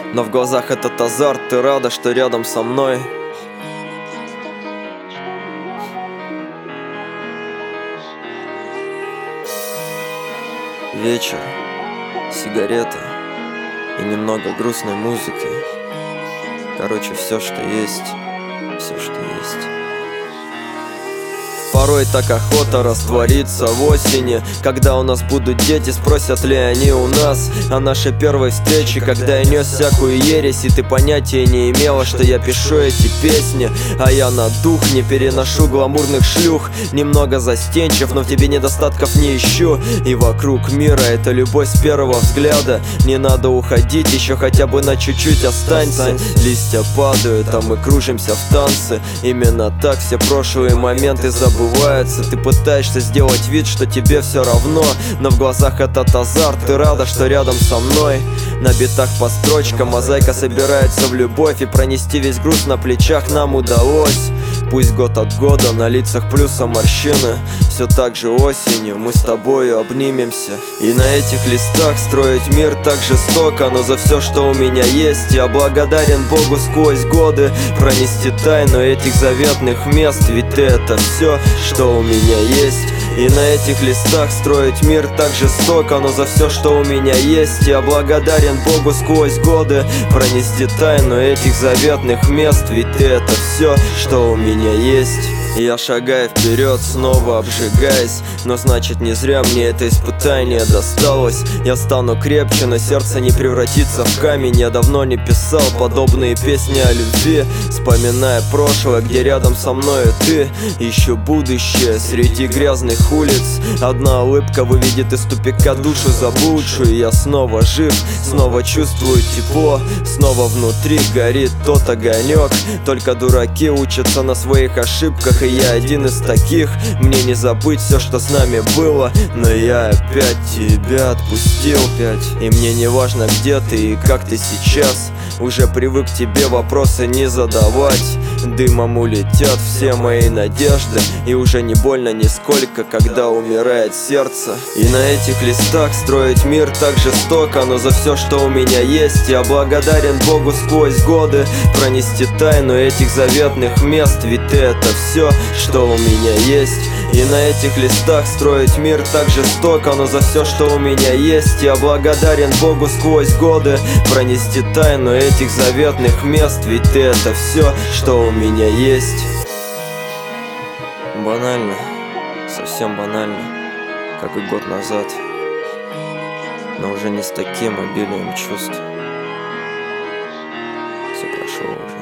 Но в глазах этот азарт, ты рада, что рядом со мной. Вечер, сигарета и немного грустной музыки. Короче, все, что есть, все, что есть. Порой так охота раствориться в осени, когда у нас будут дети, спросят ли они у нас о нашей первой встрече, когда я нес всякую ересь, и ты понятия не имела, что я пишу эти песни. А я на дух не переношу гламурных шлюх, немного застенчив, но в тебе недостатков не ищу. И вокруг мира это любовь с первого взгляда. Не надо уходить, еще хотя бы на чуть-чуть останься. Листья падают, а мы кружимся в танце. Именно так все прошлые моменты забываются. Ты пытаешься сделать вид, что тебе все равно, но в глазах этот азарт, ты рада, что рядом со мной. На битах по строчкам мозаика собирается в любовь, и пронести весь груз на плечах нам удалось. Пусть год от года на лицах плюса морщины, все так же осенью мы с тобою обнимемся. И на этих листах строить мир так жестоко, но за все, что у меня есть, я благодарен Богу сквозь годы. Пронести тайну этих заветных мест, ведь ты это все, что у меня есть. И на этих листах строить мир так жестоко, но за все, что у меня есть, я благодарен Богу сквозь годы. Пронести тайну этих заветных мест, ведь ты это все, что у меня есть. Я шагаю вперед, снова обжигаясь, но значит не зря мне это испытание досталось. Я стану крепче, но сердце не превратится в камень. Я давно не писал подобные песни о любви, вспоминая прошлое, где рядом со мною ты. Ищу будущее среди грязных улиц. Одна улыбка выведет из тупика душу заблудшую. Я снова жив, снова чувствую тепло, снова внутри горит тот огонек. Только дураки учатся на своих ошибках, и я один из таких. Мне не забыть все, что с нами было, но я опять тебя отпустил. И мне не важно, где ты и как ты сейчас. Уже привык тебе вопросы не задавать. Дымом улетят все мои надежды, и уже не больно нисколько, когда умирает сердце. И на этих листах строить мир так жестоко, но за все, что у меня есть, я благодарен Богу сквозь годы. Пронести тайну этих заветных мест, ведь ты это все, что у меня есть. И на этих листах строить мир так жестоко, но за все, что у меня есть, я благодарен Богу сквозь годы. Пронести тайну этих заветных мест, ведь ты это все, что у меня есть. Банально, совсем банально, как и год назад, но уже не с таким обилием чувств. Все прошло уже.